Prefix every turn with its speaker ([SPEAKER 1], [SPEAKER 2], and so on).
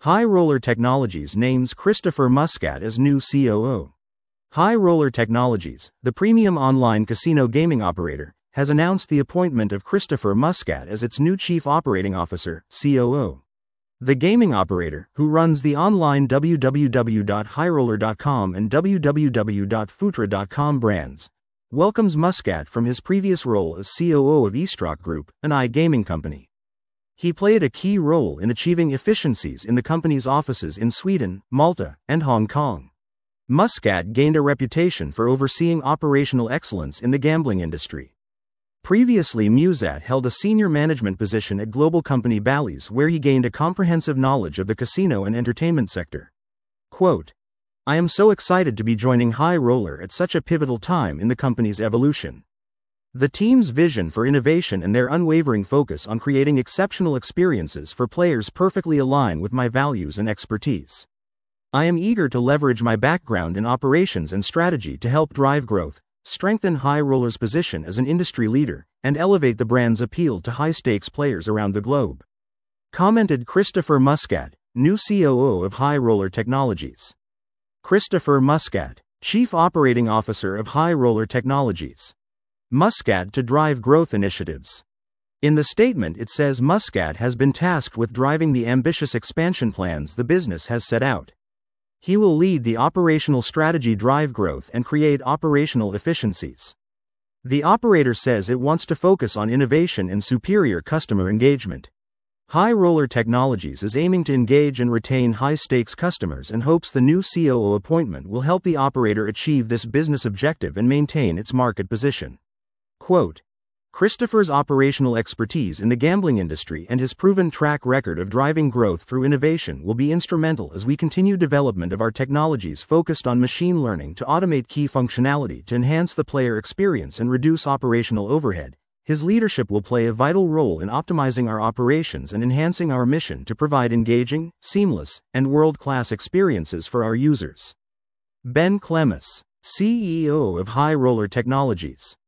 [SPEAKER 1] High Roller Technologies names Christopher Muscat as new COO. High Roller Technologies, the premium online casino gaming operator, has announced the appointment of Christopher Muscat as its new Chief Operating Officer, COO. The gaming operator, who runs the online www.highroller.com and www.futra.com brands, welcomes Muscat from his previous role as COO of Eastrock Group, an iGaming company. He played a key role in achieving efficiencies in the company's offices in Sweden, Malta, and Hong Kong. Muscat gained a reputation for overseeing operational excellence in the gambling industry. Previously, Muscat held a senior management position at global company Bally's, where he gained a comprehensive knowledge of the casino and entertainment sector. Quote, "I am so excited to be joining High Roller at such a pivotal time in the company's evolution. The team's vision for innovation and their unwavering focus on creating exceptional experiences for players perfectly align with my values and expertise. I am eager to leverage my background in operations and strategy to help drive growth, strengthen High Roller's position as an industry leader, and elevate the brand's appeal to high-stakes players around the globe," commented Christopher Muscat, new COO of High Roller Technologies. Christopher Muscat, Chief Operating Officer of High Roller Technologies. Muscat to drive growth initiatives. In the statement, it says Muscat has been tasked with driving the ambitious expansion plans the business has set out. He will lead the operational strategy, drive growth, and create operational efficiencies. The operator says it wants to focus on innovation and superior customer engagement. High Roller Technologies is aiming to engage and retain high-stakes customers and hopes the new COO appointment will help the operator achieve this business objective and maintain its market position. Quote, "Christopher's operational expertise in the gambling industry and his proven track record of driving growth through innovation will be instrumental as we continue development of our technologies focused on machine learning to automate key functionality to enhance the player experience and reduce operational overhead. His leadership will play a vital role in optimizing our operations and enhancing our mission to provide engaging, seamless, and world-class experiences for our users." Ben Clemes, CEO of High Roller Technologies.